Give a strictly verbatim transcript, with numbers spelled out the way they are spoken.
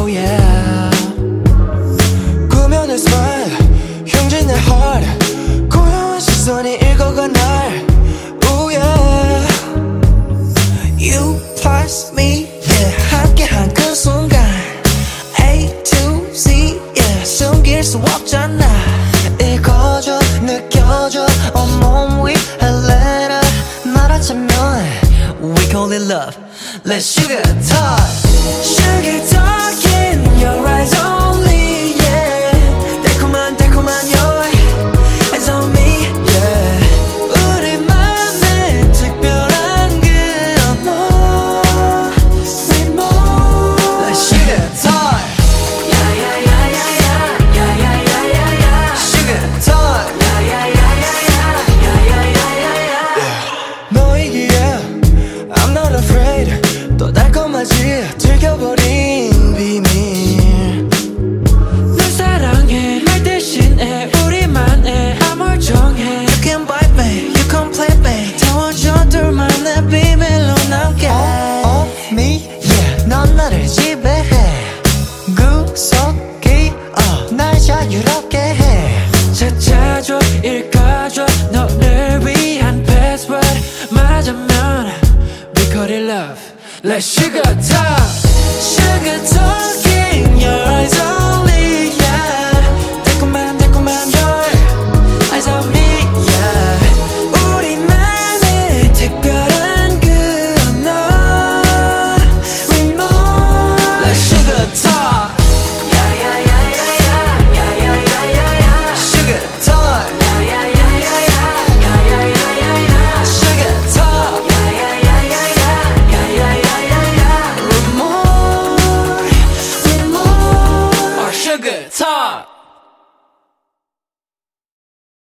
yeah. 꾸며낸 smile 흉진 내 heart 고요한 시선이 읽어가 날 oh yeah. You plus me yeah. 함께한 그 순간 A to Z yeah. 숨길 수 없잖아 읽어줘 느껴줘 온몸 위 헬레라 말하자면 We call it love Let's sugar talk Sugar talk